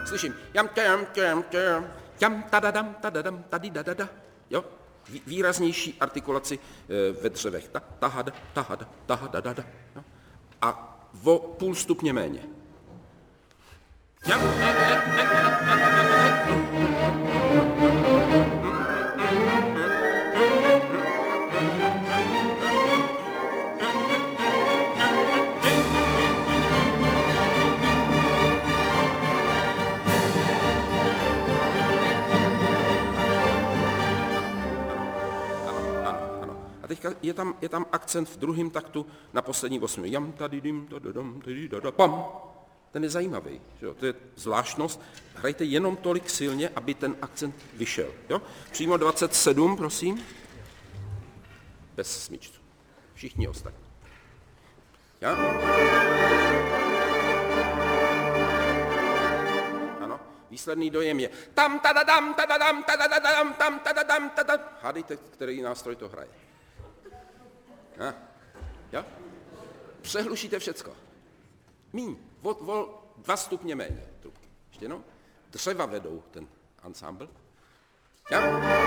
slyším jam tadadam, tady dadada, jo? Výraznější artikulaci ve dřevech. Tahada, jo? A o půl stupně méně. Teďka je tam akcent v druhém taktu na poslední osmi. Jam tady dim, tadadam, tady dada, pam. Ten je zajímavý, jo? To je zvláštnost. Hrajte jenom tolik silně, aby ten akcent vyšel. Jo? Přímo 27, prosím. Bez smyčců. Všichni ostatní. Ja? Ano. Výsledný dojem je tam tadadam, tam tadadam. Hádejte, který nástroj to hraje. Ja? Přehlušíte všecko. Míň, o 2 stupně méně trubky. Ještě jednou. Dřeva vedou ten ansámbl. Ja?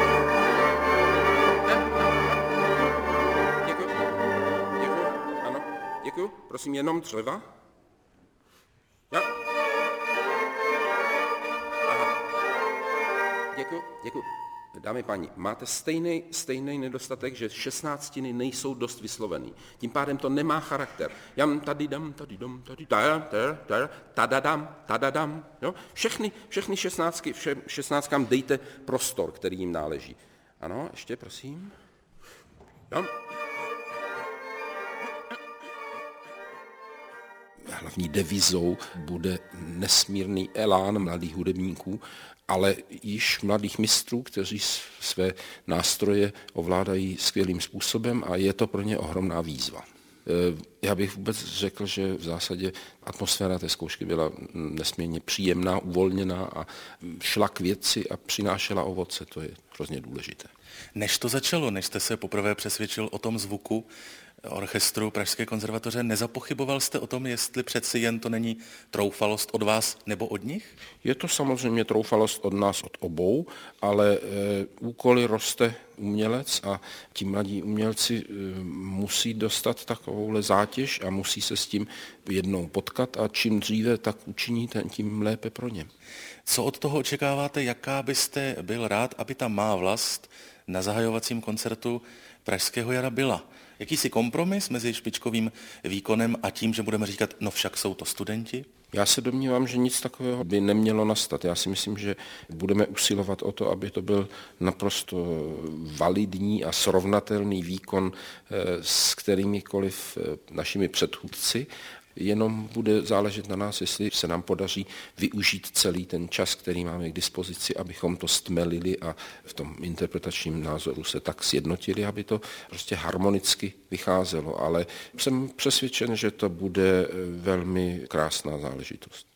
Děkuju. Ano, děkuju. Prosím, jenom dřeva. Ja? Aha. Děkuju. Dámy páni, máte stejný nedostatek, že 16tiny nejsou dost vyslovený. Tím pádem to nemá charakter. Jam tady dam, tady dom, tady tadadam, jo? Všechny 16kám dejte prostor, který jim náleží. Ano, ještě prosím. Jam. Hlavní devizou bude nesmírný elán mladých hudebníků, ale již mladých mistrů, kteří své nástroje ovládají skvělým způsobem a je to pro ně ohromná výzva. Já bych vůbec řekl, že v zásadě atmosféra té zkoušky byla nesmírně příjemná, uvolněná a šla k věci a přinášela ovoce, to je hrozně důležité. Než to začalo, než jste se poprvé přesvědčil o tom zvuku orchestru Pražské konzervatoře, nezapochyboval jste o tom, jestli přeci jen to není troufalost od vás nebo od nich? Je to samozřejmě troufalost od nás, od obou, ale úkoly roste umělec a ti mladí umělci musí dostat takovouhle zátěž a musí se s tím jednou potkat a čím dříve tak učiní, tím lépe pro ně. Co od toho očekáváte, jaká byste byl rád, aby ta má vlast na zahajovacím koncertu Pražského jara byla? Jakýsi kompromis mezi špičkovým výkonem a tím, že budeme říkat, no však jsou to studenti? Já se domnívám, že nic takového by nemělo nastat. Já si myslím, že budeme usilovat o to, aby to byl naprosto validní a srovnatelný výkon s kterýmikoliv našimi předchůdci. Jenom bude záležet na nás, jestli se nám podaří využít celý ten čas, který máme k dispozici, abychom to stmelili a v tom interpretačním názoru se tak sjednotili, aby to prostě harmonicky vycházelo. Ale jsem přesvědčen, že to bude velmi krásná záležitost.